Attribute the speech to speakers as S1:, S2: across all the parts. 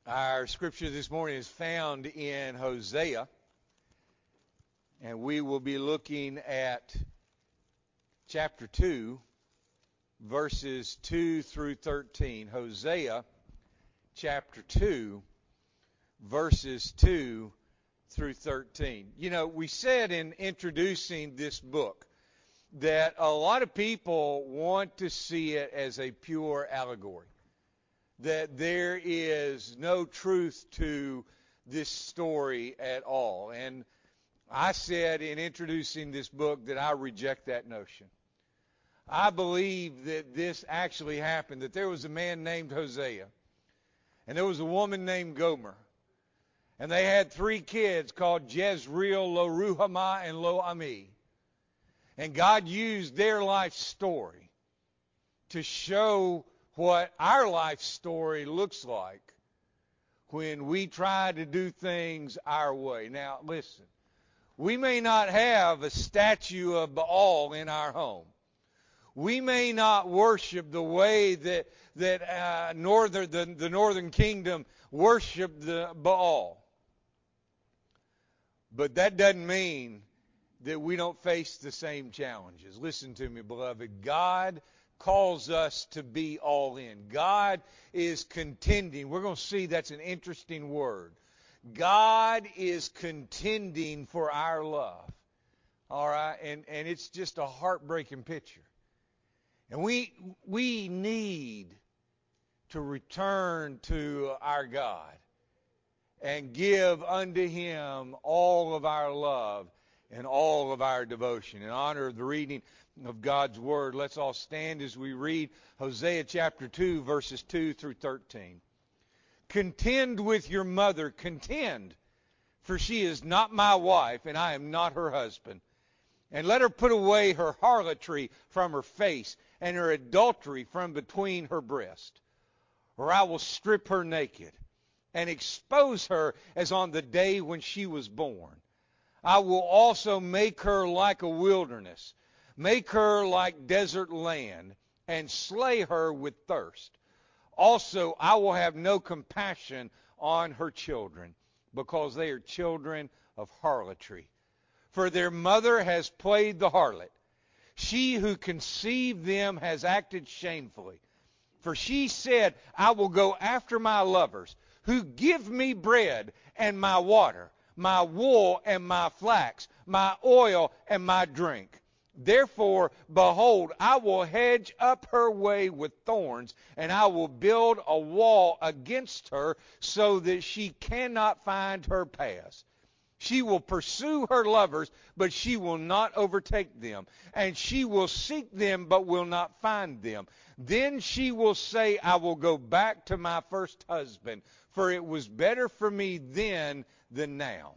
S1: Our scripture this morning is found in Hosea, and we will be looking at chapter 2, verses 2 through 13. Hosea chapter 2, verses 2 through 13. You know, we said in introducing this book that a lot of people want to see it as a pure allegory, that there is no truth to this story at all. And I said in introducing this book that I reject that notion. I believe that this actually happened, that there was a man named Hosea, and there was a woman named Gomer, and they had 3 kids called Jezreel, Lo-Ruhamah, and Lo-Ami. And God used their life story to show what our life story looks like when we try to do things our way. Now, listen, we may not have a statue of Baal in our home. We may not worship the way that the northern kingdom worshiped the Baal. But that doesn't mean that we don't face the same challenges. Listen to me, beloved. God calls us to be all in. God is contending. We're going to see that's an interesting word. God is contending for our love. All right? And it's just a heartbreaking picture. And we need to return to our God and give unto Him all of our love and all of our devotion. In honor of the reading of God's Word, let's all stand as we read Hosea chapter 2, verses 2 through 13. Contend with your mother, contend, for she is not my wife, and I am not her husband. And let her put away her harlotry from her face, and her adultery from between her breast. Or I will strip her naked, and expose her as on the day when she was born. I will also make her like a wilderness, make her like desert land, and slay her with thirst. Also, I will have no compassion on her children, because they are children of harlotry. For their mother has played the harlot. She who conceived them has acted shamefully. For she said, I will go after my lovers, who give me bread and my water, my wool and my flax, my oil and my drink. Therefore, behold, I will hedge up her way with thorns, and I will build a wall against her, so that she cannot find her paths. She will pursue her lovers, but she will not overtake them. And she will seek them, but will not find them. Then she will say, I will go back to my first husband, for it was better for me then than now.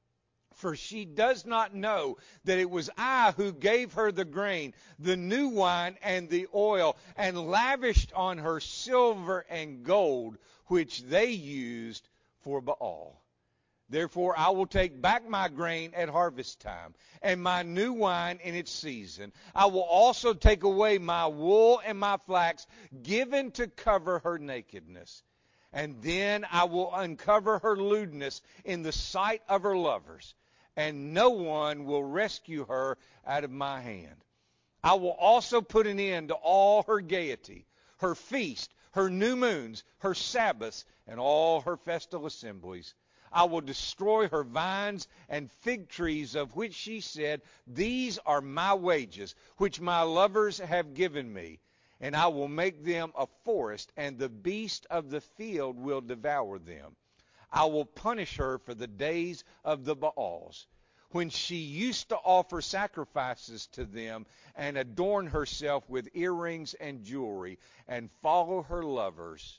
S1: For she does not know that it was I who gave her the grain, the new wine, and the oil, and lavished on her silver and gold, which they used for Baal. Therefore I will take back my grain at harvest time, and my new wine in its season. I will also take away my wool and my flax, given to cover her nakedness. And then I will uncover her lewdness in the sight of her lovers, and no one will rescue her out of my hand. I will also put an end to all her gaiety, her feast, her new moons, her Sabbaths, and all her festal assemblies. I will destroy her vines and fig trees, of which she said, these are my wages, which my lovers have given me. And I will make them a forest, and the beast of the field will devour them. I will punish her for the days of the Baals, when she used to offer sacrifices to them, and adorn herself with earrings and jewelry, and follow her lovers,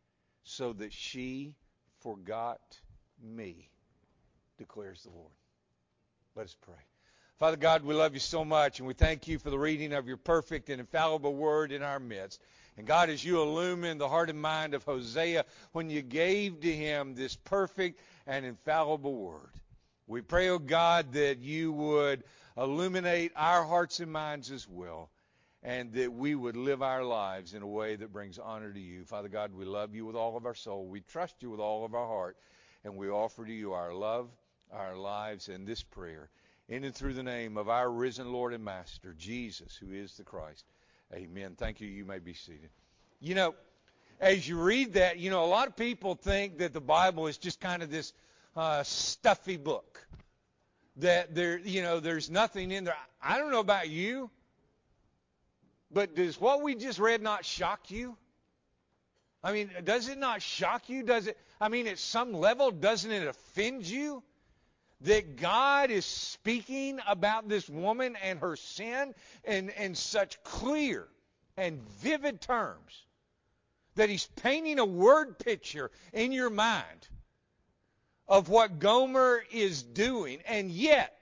S1: so that she forgot me, declares the Lord. Let us pray. Father God, we love you so much, and we thank you for the reading of your perfect and infallible word in our midst. And God, as you illumine the heart and mind of Hosea when you gave to him this perfect and infallible word, we pray, oh God, that you would illuminate our hearts and minds as well, and that we would live our lives in a way that brings honor to you. Father God, we love you with all of our soul. We trust you with all of our heart, and we offer to you our love, our lives, and this prayer. In and through the name of our risen Lord and Master, Jesus, who is the Christ. Amen. Thank you. You may be seated. You know, as you read that, a lot of people think that the Bible is just kind of this stuffy book. That there's nothing in there. I don't know about you, but does what we just read not shock you? I mean, does it not shock you? Does it? I mean, at some level, doesn't it offend you that God is speaking about this woman and her sin in such clear and vivid terms? That he's painting a word picture in your mind of what Gomer is doing. And yet,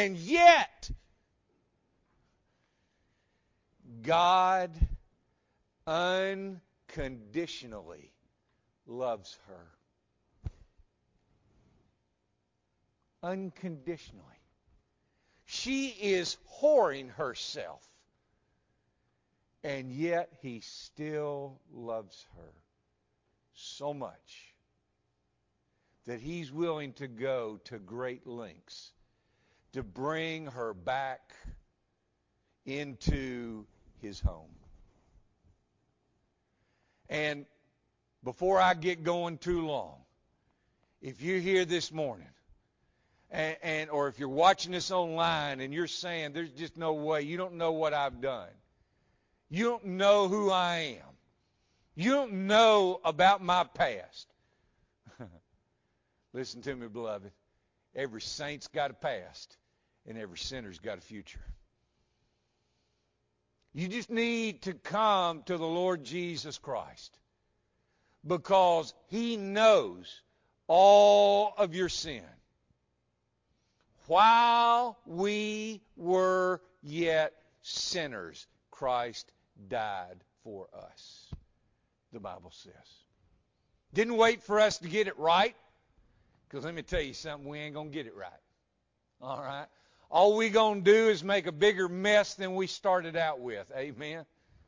S1: God unconditionally loves her. Unconditionally. She is whoring herself. And yet he still loves her so much that he's willing to go to great lengths to bring her back into his home. And before I get going too long, if you're here this morning, or if you're watching this online and you're saying there's just no way, you don't know what I've done. You don't know who I am. You don't know about my past. Listen to me, beloved. Every saint's got a past, and every sinner's got a future. You just need to come to the Lord Jesus Christ because he knows all of your sin. While we were yet sinners, Christ died for us, the Bible says. Didn't wait for us to get it right, because let me tell you something, we ain't going to get it right. All right? All we going to do is make a bigger mess than we started out with. Amen?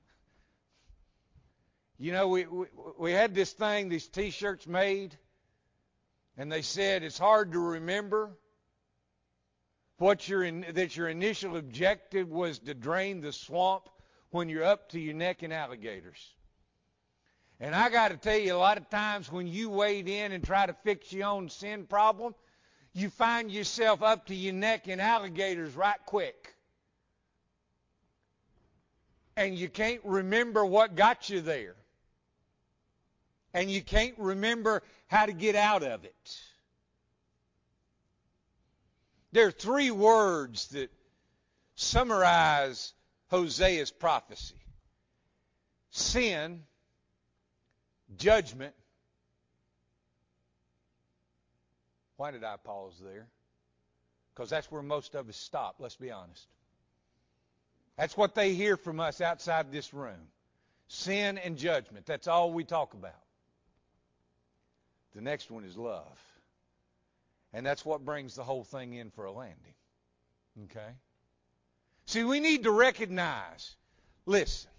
S1: We had this thing, these T-shirts made, and they said it's hard to remember that your initial objective was to drain the swamp when you're up to your neck in alligators. And I got to tell you, a lot of times when you wade in and try to fix your own sin problem, you find yourself up to your neck in alligators right quick. And you can't remember what got you there. And you can't remember how to get out of it. There are 3 words that summarize Hosea's prophecy: sin, judgment. Why did I pause there? Because that's where most of us stop, let's be honest. That's what they hear from us outside this room. Sin and judgment. That's all we talk about. The next one is love. And that's what brings the whole thing in for a landing. Okay? See, we need to recognize, listen,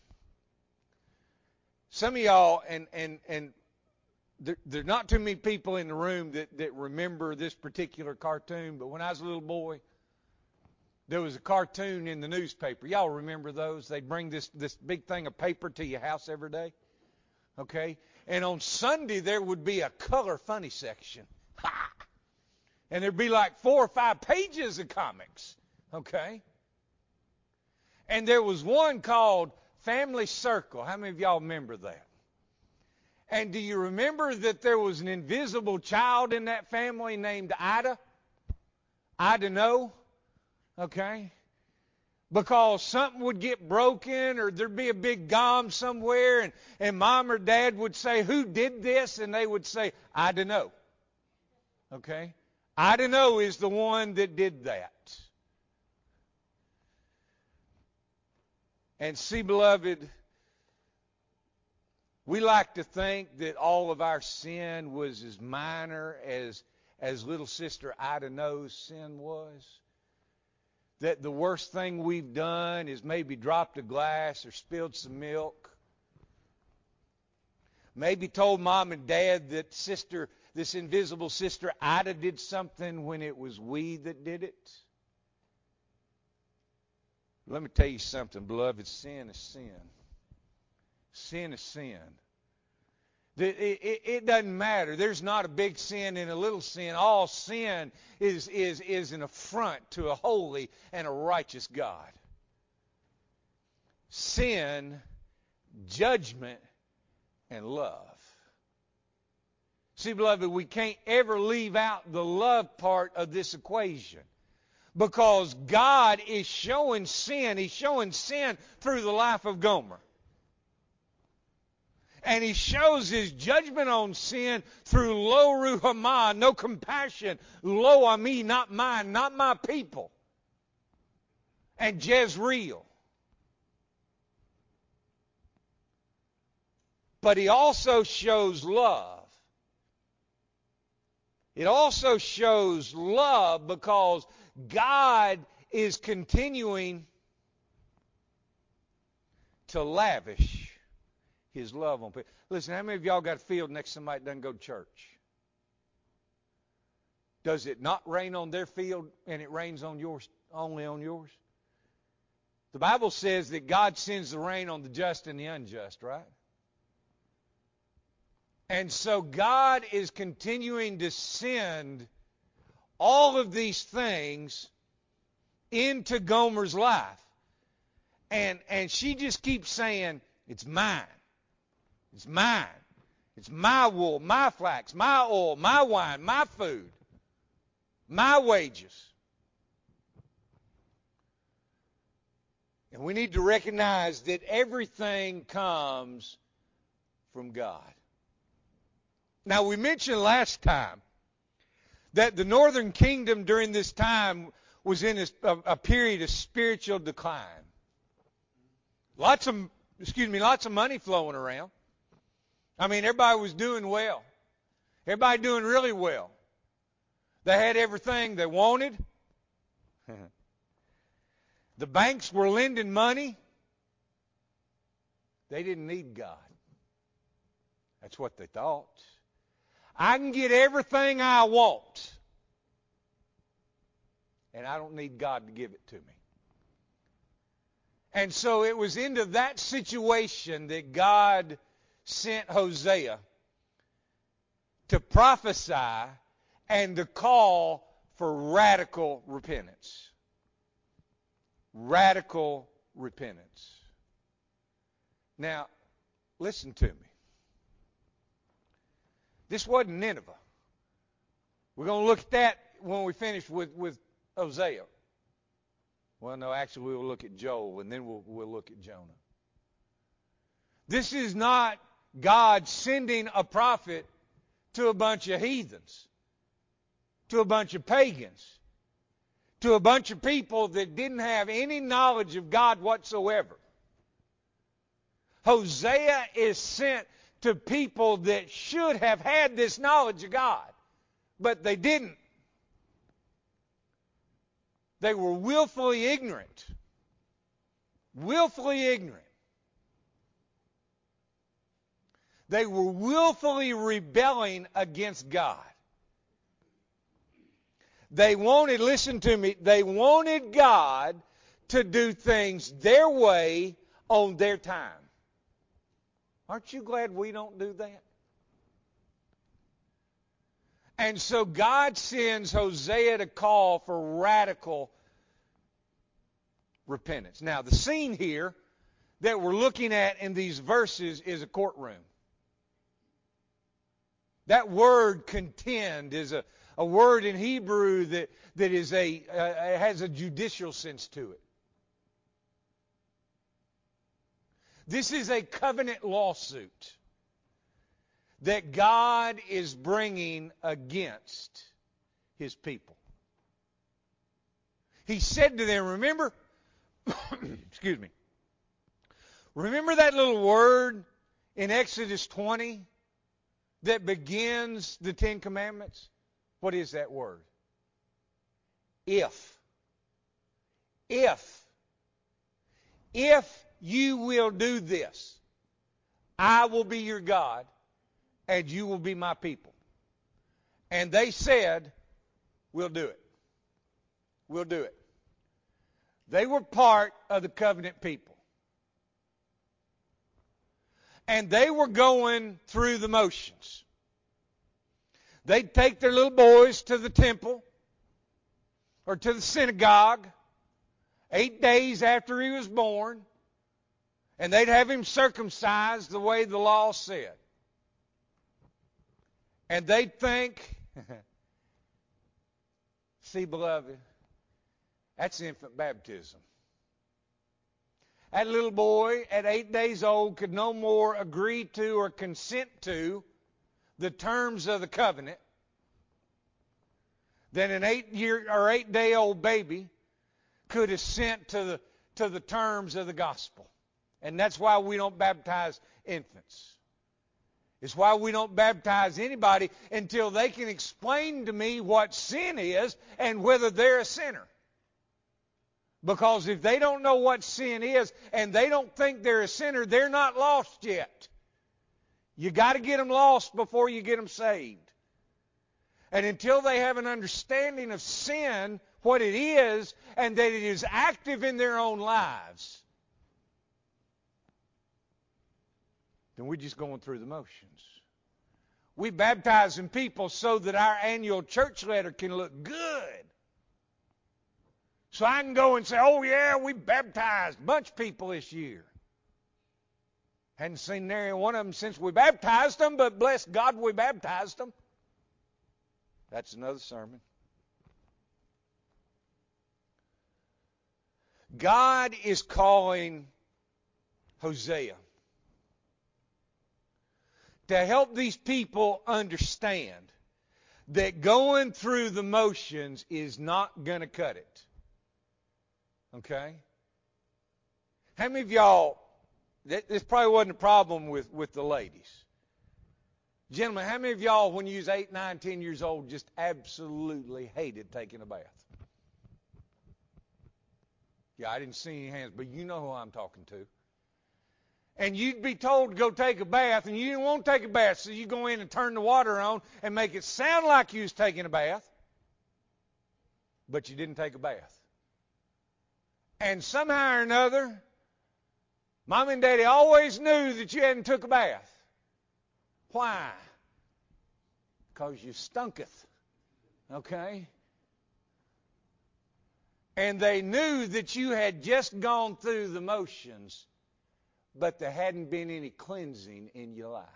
S1: some of y'all, and there's not too many people in the room that remember this particular cartoon, but when I was a little boy, there was a cartoon in the newspaper. Y'all remember those? They'd bring this big thing of paper to your house every day. Okay? And on Sunday, there would be a color funny section. Ha! And there'd be like 4 or 5 pages of comics. Okay? And there was one called Family Circle. How many of y'all remember that? And do you remember that there was an invisible child in that family named Ida? Ida No? Okay? Because something would get broken or there'd be a big gom somewhere and mom or dad would say, "Who did this?" And they would say, "I don't know." Okay? I don't know is the one that did that. And see, beloved, we like to think that all of our sin was as minor as little sister Ida No's sin was. that the worst thing we've done is maybe dropped a glass or spilled some milk. Maybe told mom and dad that this invisible sister Ida did something when it was we that did it. Let me tell you something, beloved. Sin is sin. Sin is sin. It doesn't matter. There's not a big sin and a little sin. All sin is an affront to a holy and a righteous God. Sin, judgment, and love. See, beloved, we can't ever leave out the love part of this equation. Because God is showing sin. He's showing sin through the life of Gomer. And He shows His judgment on sin through lo ruhamah, no compassion. Lo ami, not mine, not my people. And Jezreel. But He also shows love. It also shows love because God is continuing to lavish His love on people. Listen, how many of y'all got a field next to somebody that doesn't go to church? Does it not rain on their field and it rains on yours, only on yours? The Bible says that God sends the rain on the just and the unjust, right? And so God is continuing to send all of these things into Gomer's life. And she just keeps saying, it's mine. It's mine. It's my wool, my flax, my oil, my wine, my food, my wages. And we need to recognize that everything comes from God. Now, we mentioned last time that the northern kingdom during this time was in a period of spiritual decline. Lots of money flowing around. I mean, everybody was doing well. Everybody doing really well. They had everything they wanted. The banks were lending money. They didn't need God. That's what they thought. I can get everything I want, and I don't need God to give it to me. And so it was into that situation that God sent Hosea to prophesy and to call for radical repentance. Radical repentance. Now, listen to me. This wasn't Nineveh. We're going to look at that when we finish with Hosea. Well, no, actually we'll look at Joel, and then we'll look at Jonah. This is not God sending a prophet to a bunch of heathens, to a bunch of pagans, to a bunch of people that didn't have any knowledge of God whatsoever. Hosea is sent to people that should have had this knowledge of God, but they didn't. They were willfully ignorant. Willfully ignorant. They were willfully rebelling against God. They wanted, listen to me, they wanted God to do things their way on their time. Aren't you glad we don't do that? And so God sends Hosea to call for radical repentance. Now, the scene here that we're looking at in these verses is a courtroom. That word contend is a word in Hebrew that is has a judicial sense to it. This is a covenant lawsuit that God is bringing against His people. He said to them, remember, excuse me, remember that little word in Exodus 20 that begins the Ten Commandments? What is that word? If. if you will do this, I will be your God, and you will be my people. And they said, we'll do it. We'll do it. They were part of the covenant people. And they were going through the motions. They'd take their little boys to the temple or to the synagogue 8 days after he was born, and they'd have him circumcised the way the law said. And they'd think, see, beloved, that's infant baptism. That little boy at 8 days old could no more agree to or consent to the terms of the covenant than an 8-year or 8-day-old baby could assent to the terms of the gospel. And that's why we don't baptize infants. It's why we don't baptize anybody until they can explain to me what sin is and whether they're a sinner. Because if they don't know what sin is and they don't think they're a sinner, they're not lost yet. You got to get them lost before you get them saved. And until they have an understanding of sin, what it is, and that it is active in their own lives, then we're just going through the motions. We baptizing people so that our annual church letter can look good. So I can go and say, oh yeah, we baptized a bunch of people this year. Hadn't seen nary one of them since we baptized them, but bless God we baptized them. That's another sermon. God is calling Hosea to help these people understand that going through the motions is not going to cut it. Okay? How many of y'all, this probably wasn't a problem with the ladies. Gentlemen, how many of y'all, when you was 8, 9, 10 years old, just absolutely hated taking a bath? Yeah, I didn't see any hands, but you know who I'm talking to. And you'd be told to go take a bath, and you didn't want to take a bath, so you go in and turn the water on and make it sound like you was taking a bath, but you didn't take a bath. And somehow or another, Mom and Daddy always knew that you hadn't took a bath. Why? Because you stunketh. Okay? And they knew that you had just gone through the motions, but there hadn't been any cleansing in your life.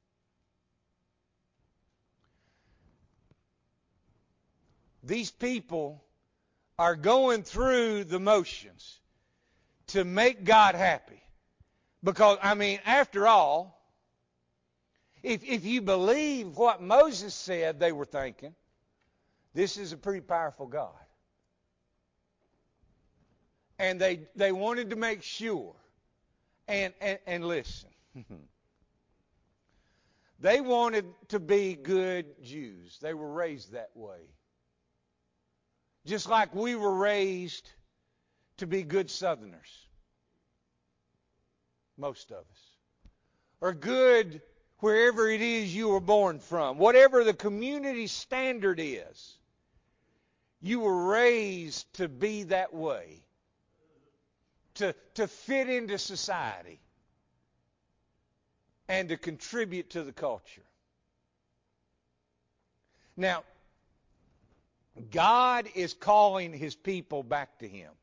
S1: These people are going through the motions to make God happy. Because, after all, if you believe what Moses said they were thinking, this is a pretty powerful God. And they wanted to make sure, and listen, they wanted to be good Jews. They were raised that way. Just like we were raised to be good Southerners. Most of us. Or good wherever it is you were born from. Whatever the community standard is, you were raised to be that way. To fit into society. And to contribute to the culture. Now, God is calling His people back to Him.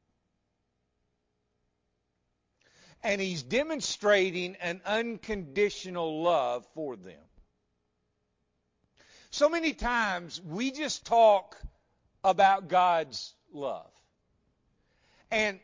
S1: And He's demonstrating an unconditional love for them. So many times we just talk about God's love. And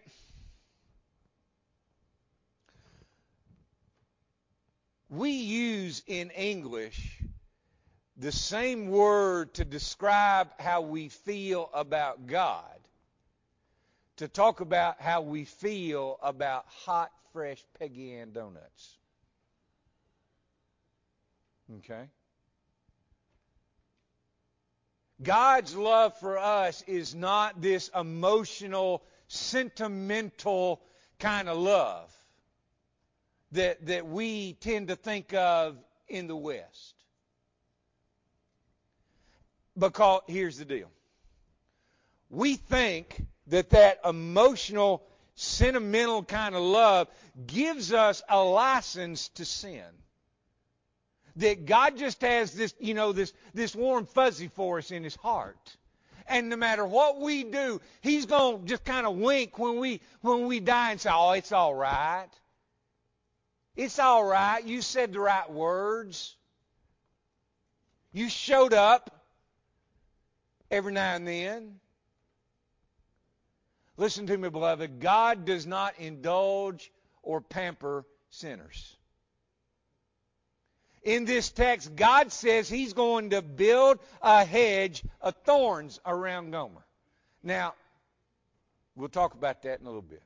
S1: we use in English the same word to describe how we feel about God, to talk about how we feel about hot, fresh Peggy Ann donuts. Okay? God's love for us is not this emotional, sentimental kind of love that we tend to think of in the West. Because here's the deal. We think that emotional, sentimental kind of love gives us a license to sin. That God just has this, this warm fuzzy for us in His heart. And no matter what we do, He's going to just kind of wink when we die and say, oh, it's all right. It's all right. You said the right words. You showed up every now and then. Listen to me, beloved. God does not indulge or pamper sinners. In this text, God says He's going to build a hedge of thorns around Gomer. Now, we'll talk about that in a little bit.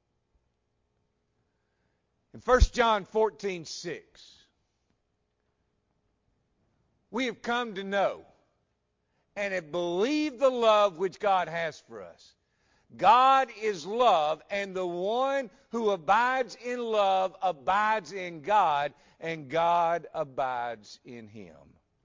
S1: In 1 John 14:6, we have come to know and have believed the love which God has for us. God is love, and the one who abides in love abides in God, and God abides in him.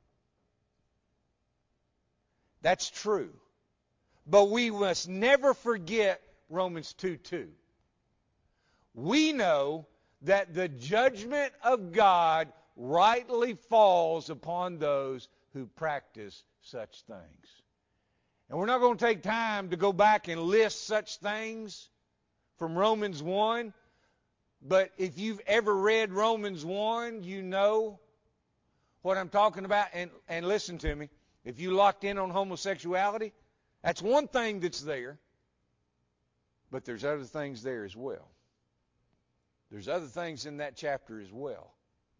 S1: That's true. But we must never forget Romans 2:2. We know that the judgment of God rightly falls upon those who practice such things. And we're not going to take time to go back and list such things from Romans 1. But if you've ever read Romans 1, you know what I'm talking about. And listen to me. If you locked in on homosexuality, that's one thing that's there. But there's other things there as well. There's other things in that chapter as well.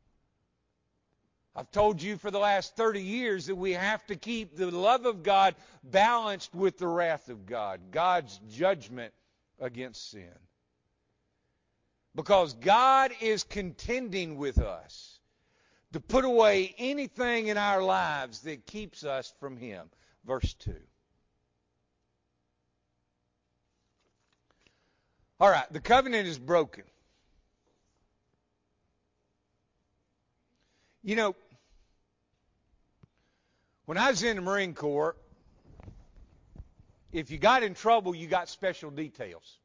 S1: I've told you for the last 30 years that we have to keep the love of God balanced with the wrath of God, God's judgment against sin. Because God is contending with us to put away anything in our lives that keeps us from Him. Verse 2. All right, the covenant is broken. You know, when I was in the Marine Corps, if you got in trouble, you got special details.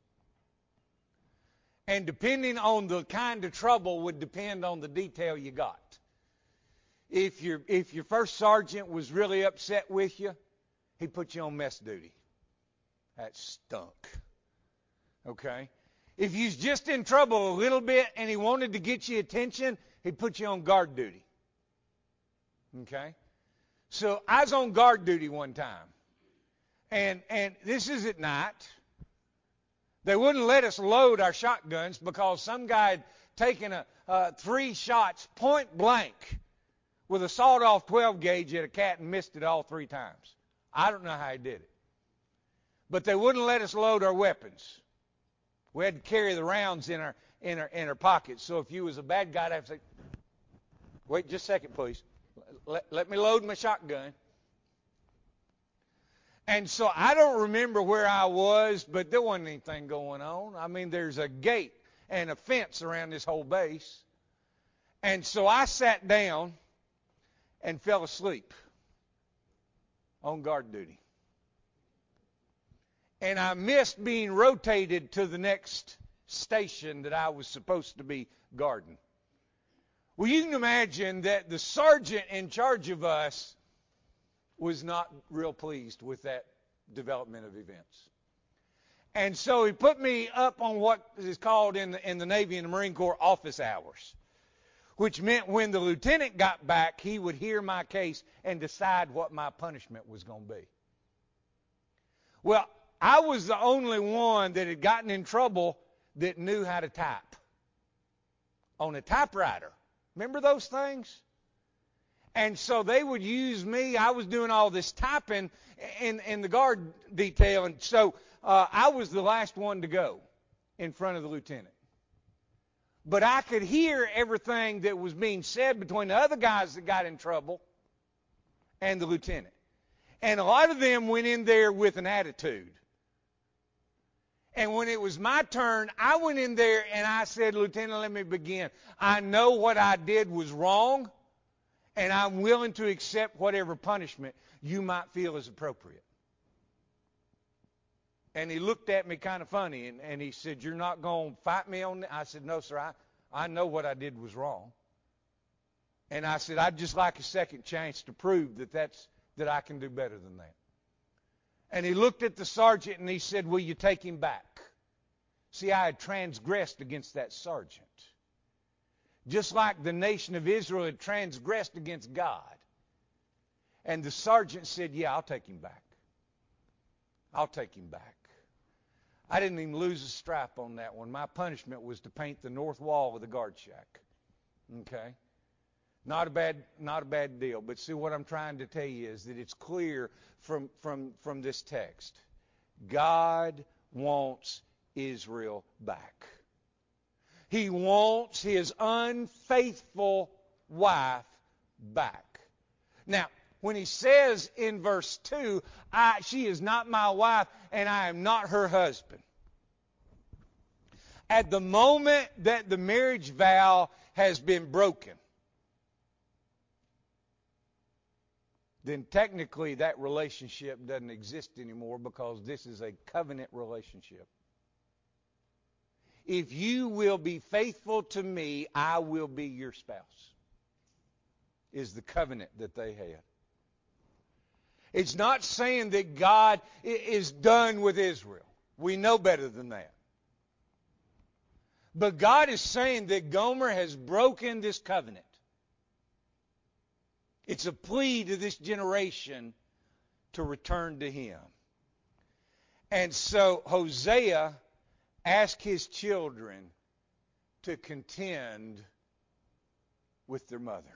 S1: And depending on the kind of trouble would depend on the detail you got. If your first sergeant was really upset with you, he put you on mess duty. That stunk. Okay? If you was just in trouble a little bit and he wanted to get your attention, he'd put you on guard duty. Okay? So I was on guard duty one time. And this is at night. They wouldn't let us load our shotguns because some guy had taken 3 shots point blank with a sawed-off 12 gauge at a cat and missed it all 3 times. I don't know how he did it. But they wouldn't let us load our weapons. We had to carry the rounds in our pockets. So if you was a bad guy, I'd have to say, wait just a second, please. Let me load my shotgun. And so I don't remember where I was, but there wasn't anything going on. I mean, there's a gate and a fence around this whole base. And so I sat down and fell asleep on guard duty. And I missed being rotated to the next station that I was supposed to be guarding. Well, you can imagine that the sergeant in charge of us was not real pleased with that development of events. And so he put me up on what is called in the Navy and the Marine Corps office hours, which meant when the lieutenant got back, he would hear my case and decide what my punishment was going to be. Well, I was the only one that had gotten in trouble that knew how to type on a typewriter. Remember those things? And so they would use me. I was doing all this typing in the guard detail, and so I was the last one to go in front of the lieutenant. But I could hear everything that was being said between the other guys that got in trouble and the lieutenant. And a lot of them went in there with an attitude. And when it was my turn, I went in there and I said, Lieutenant, let me begin. I know what I did was wrong, and I'm willing to accept whatever punishment you might feel is appropriate. And he looked at me kind of funny, and he said, you're not going to fight me on that? I said, no, sir, I know what I did was wrong. And I said, I'd just like a second chance to prove that I can do better than that. And he looked at the sergeant and he said, will you take him back? See, I had transgressed against that sergeant. Just like the nation of Israel had transgressed against God. And the sergeant said, yeah, I'll take him back. I'll take him back. I didn't even lose a strap on that one. My punishment was to paint the north wall of the guard shack. Okay? Not a bad deal. But see, what I'm trying to tell you is that it's clear from this text. God wants Israel back. He wants his unfaithful wife back. Now, when he says in verse 2, she is not my wife and I am not her husband. At the moment that the marriage vow has been broken, then technically that relationship doesn't exist anymore because this is a covenant relationship. If you will be faithful to me, I will be your spouse, is the covenant that they had. It's not saying that God is done with Israel. We know better than that. But God is saying that Gomer has broken this covenant. It's a plea to this generation to return to him. And so Hosea asked his children to contend with their mother.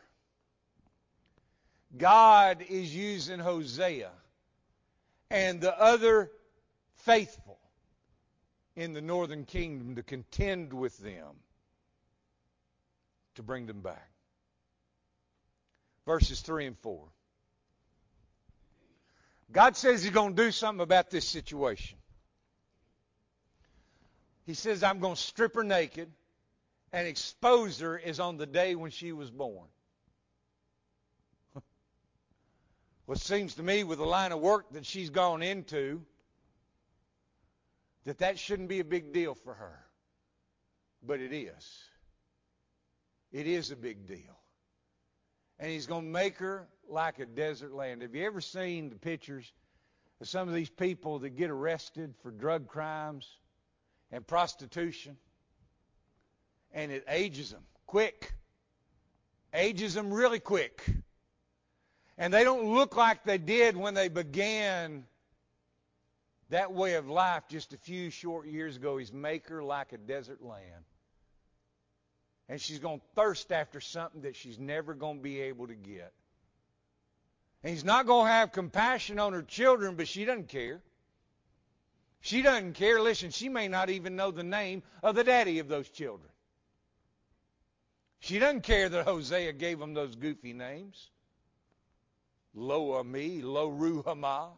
S1: God is using Hosea and the other faithful in the northern kingdom to contend with them to bring them back. Verses 3 and 4. God says he's going to do something about this situation. He says, I'm going to strip her naked and expose her as on the day when she was born. Well, it seems to me with the line of work that she's gone into, that shouldn't be a big deal for her. But it is. It is a big deal. And he's going to make her like a desert land. Have you ever seen the pictures of some of these people that get arrested for drug crimes and prostitution? And it ages them quick. Ages them really quick. And they don't look like they did when they began that way of life just a few short years ago. He's make her like a desert land. And she's going to thirst after something that she's never going to be able to get. And he's not going to have compassion on her children, but she doesn't care. She doesn't care. Listen, she may not even know the name of the daddy of those children. She doesn't care that Hosea gave them those goofy names. Lo-Ami, Lo-Ruhamah.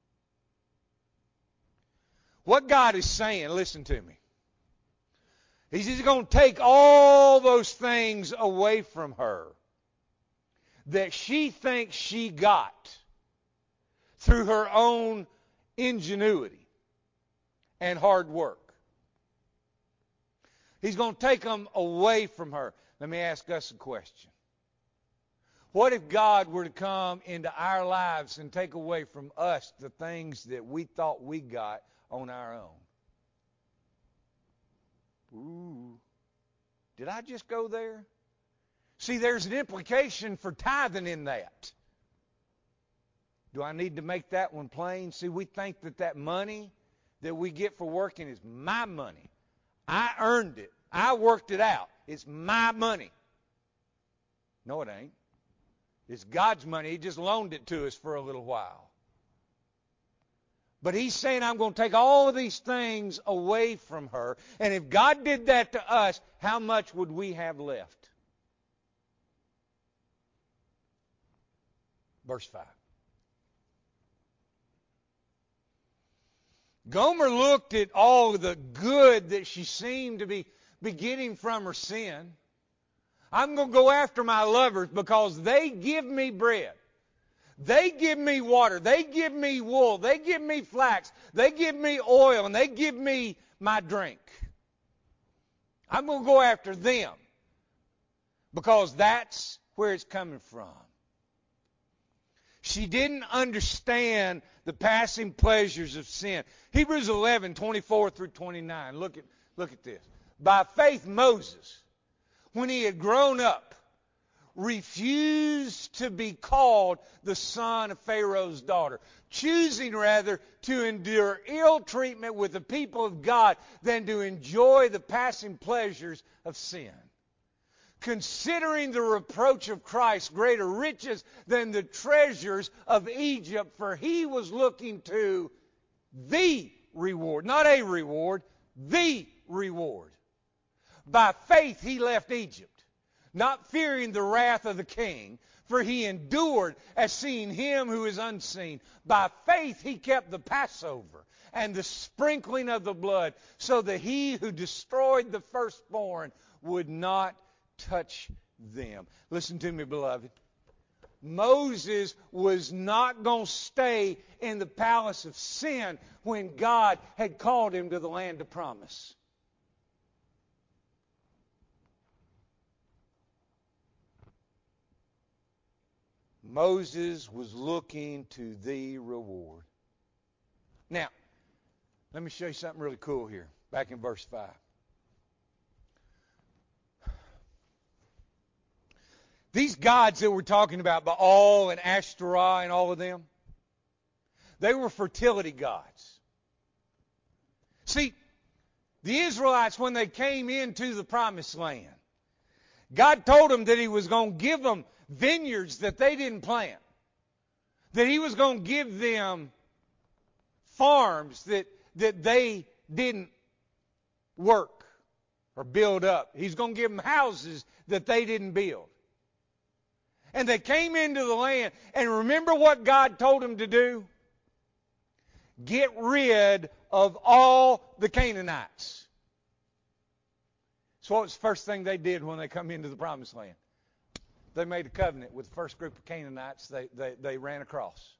S1: What God is saying, listen to me. He's going to take all those things away from her that she thinks she got through her own ingenuity and hard work. He's going to take them away from her. Let me ask us a question. What if God were to come into our lives and take away from us the things that we thought we got on our own? Ooh, did I just go there? See, there's an implication for tithing in that. Do I need to make that one plain? See, we think that money that we get for working is my money. I earned it. I worked it out. It's my money. No, it ain't. It's God's money. He just loaned it to us for a little while. But he's saying, I'm going to take all of these things away from her. And if God did that to us, how much would we have left? Verse 5. Gomer looked at all the good that she seemed to be getting from her sin. I'm going to go after my lovers because they give me bread. They give me water. They give me wool. They give me flax. They give me oil. And they give me my drink. I'm going to go after them because that's where it's coming from. She didn't understand the passing pleasures of sin. Hebrews 11:24 through 29. Look at this. By faith, Moses, when he had grown up, refused to be called the son of Pharaoh's daughter, choosing rather to endure ill treatment with the people of God than to enjoy the passing pleasures of sin. Considering the reproach of Christ greater riches than the treasures of Egypt, for he was looking to the reward, not a reward, the reward. By faith he left Egypt, not fearing the wrath of the king, for he endured as seeing him who is unseen. By faith he kept the Passover and the sprinkling of the blood, so that he who destroyed the firstborn would not touch them. Listen to me, beloved. Moses was not going to stay in the palace of sin when God had called him to the land of promise. Moses was looking to the reward. Now, let me show you something really cool here, back in verse 5. These gods that we're talking about, Baal and Ashtoreth and all of them, they were fertility gods. See, the Israelites, when they came into the promised land, God told them that he was going to give them vineyards that they didn't plant, that he was going to give them farms that they didn't work or build up. He's going to give them houses that they didn't build. And they came into the land, and remember what God told them to do? Get rid of all the Canaanites. So what was the first thing they did when they come into the promised land? They made a covenant with the first group of Canaanites they ran across.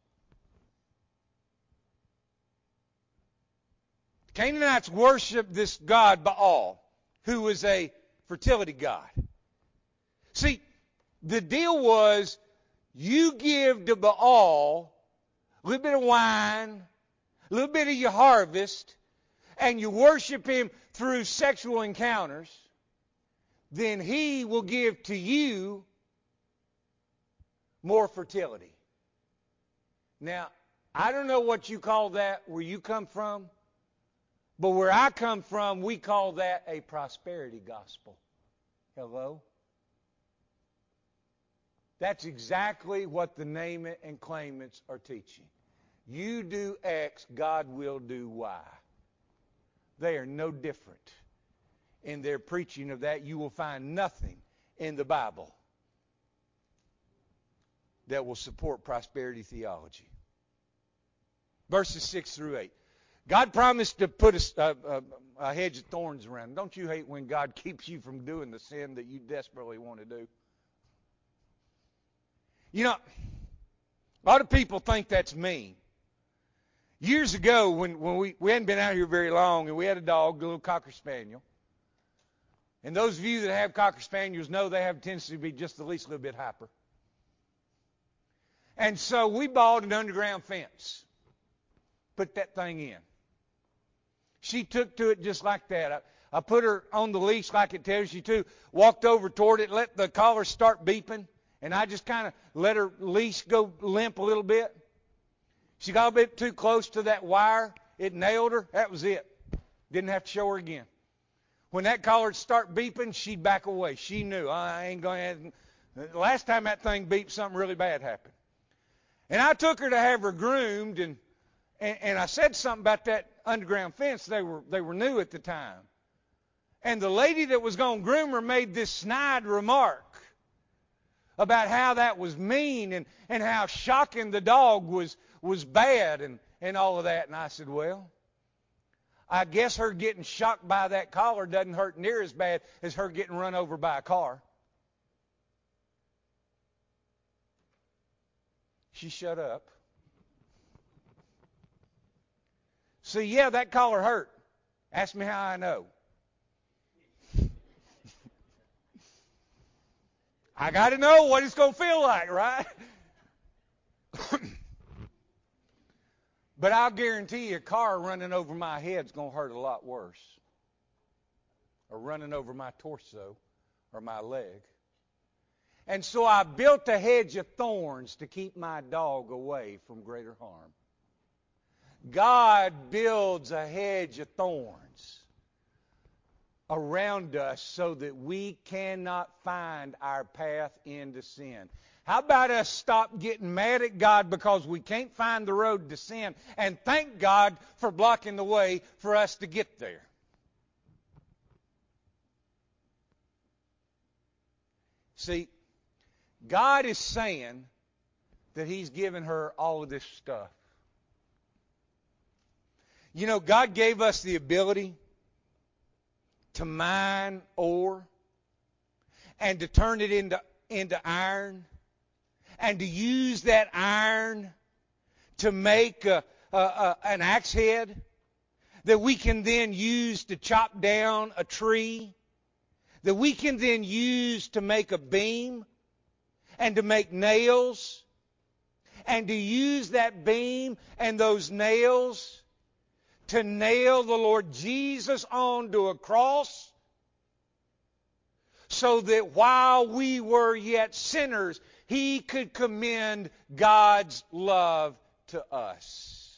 S1: The Canaanites worshiped this god Baal, who was a fertility god. See, the deal was, you give to Baal a little bit of wine, a little bit of your harvest, and you worship him through sexual encounters, then he will give to you more fertility. Now, I don't know what you call that where you come from, but where I come from, we call that a prosperity gospel. Hello? That's exactly what the name it and claim it's are teaching. You do X, God will do Y. They are no different in their preaching of that. You will find nothing in the Bible that will support prosperity theology. Verses 6 through 8. God promised to put a hedge of thorns around. Don't you hate when God keeps you from doing the sin that you desperately want to do? You know, a lot of people think that's mean. Years ago, when we hadn't been out here very long, and we had a dog, a little Cocker Spaniel. And those of you that have Cocker Spaniels know they have a tendency to be just the least little bit hyper. And so we bought an underground fence. Put that thing in. She took to it just like that. I put her on the leash like it tells you to, walked over toward it, let the collar start beeping, and I just kind of let her leash go limp a little bit. She got a bit too close to that wire. It nailed her. That was it. Didn't have to show her again. When that collar would start beeping, she'd back away. She knew, I ain't going to. Last time that thing beeped, something really bad happened. And I took her to have her groomed, and I said something about that underground fence. They were new at the time. And the lady that was going to groom her made this snide remark about how that was mean and how shocking the dog was bad and all of that. And I said, well, I guess her getting shocked by that collar doesn't hurt near as bad as her getting run over by a car. She shut up. See, yeah, that collar hurt. Ask me how I know. I got to know what it's going to feel like, right? But I'll guarantee you a car running over my head's going to hurt a lot worse. Or running over my torso or my leg. And so I built a hedge of thorns to keep my dog away from greater harm. God builds a hedge of thorns around us so that we cannot find our path into sin. How about us stop getting mad at God because we can't find the road to sin and thank God for blocking the way for us to get there? See, God is saying that He's given her all of this stuff. You know, God gave us the ability to mine ore and to turn it into iron and to use that iron to make an axe head that we can then use to chop down a tree, that we can then use to make a beam and to make nails, and to use that beam and those nails to nail the Lord Jesus onto a cross so that while we were yet sinners, He could commend God's love to us.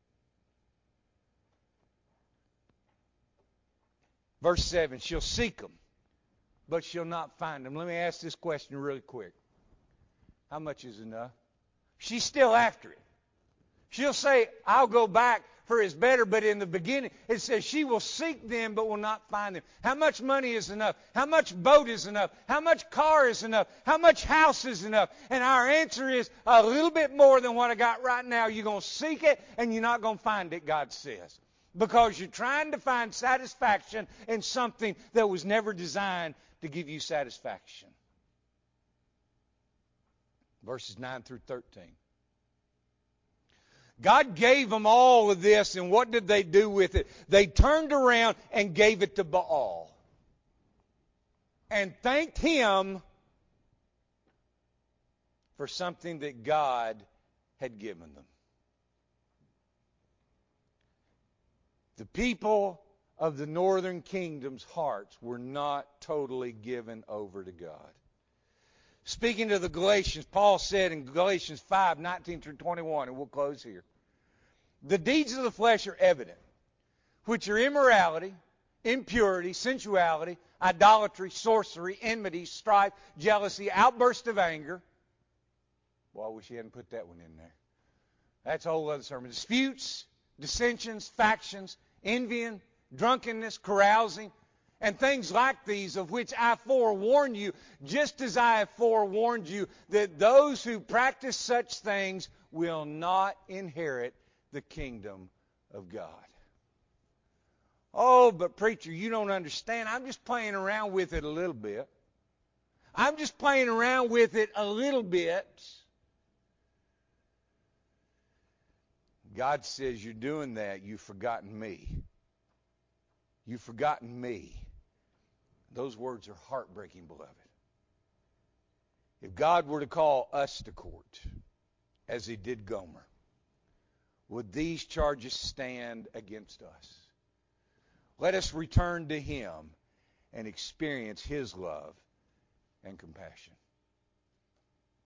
S1: Verse 7, she'll seek them, but she'll not find them. Let me ask this question really quick. How much is enough? She's still after it. She'll say, I'll go back for his better, but in the beginning it says she will seek them but will not find them. How much money is enough? How much boat is enough? How much car is enough? How much house is enough? And our answer is a little bit more than what I got right now. You're going to seek it and you're not going to find it, God says. Because you're trying to find satisfaction in something that was never designed to give you satisfaction. Verses 9 through 13. God gave them all of this, and what did they do with it? They turned around and gave it to Baal. And thanked him for something that God had given them. The people of the northern kingdom's hearts were not totally given over to God. Speaking to the Galatians, Paul said in Galatians 5:19 through 21, and we'll close here. The deeds of the flesh are evident, which are immorality, impurity, sensuality, idolatry, sorcery, enmity, strife, jealousy, outburst of anger. Boy, I wish he hadn't put that one in there. That's a whole other sermon. Disputes, dissensions, factions, envying, drunkenness, carousing, and things like these, of which I forewarn you, just as I have forewarned you, that those who practice such things will not inherit the kingdom of God. Oh, but preacher, you don't understand. I'm just playing around with it a little bit. I'm just playing around with it a little bit. God says you're doing that. You've forgotten me. You've forgotten me. Those words are heartbreaking, beloved. If God were to call us to court, as he did Gomer, would these charges stand against us? Let us return to him and experience his love and compassion.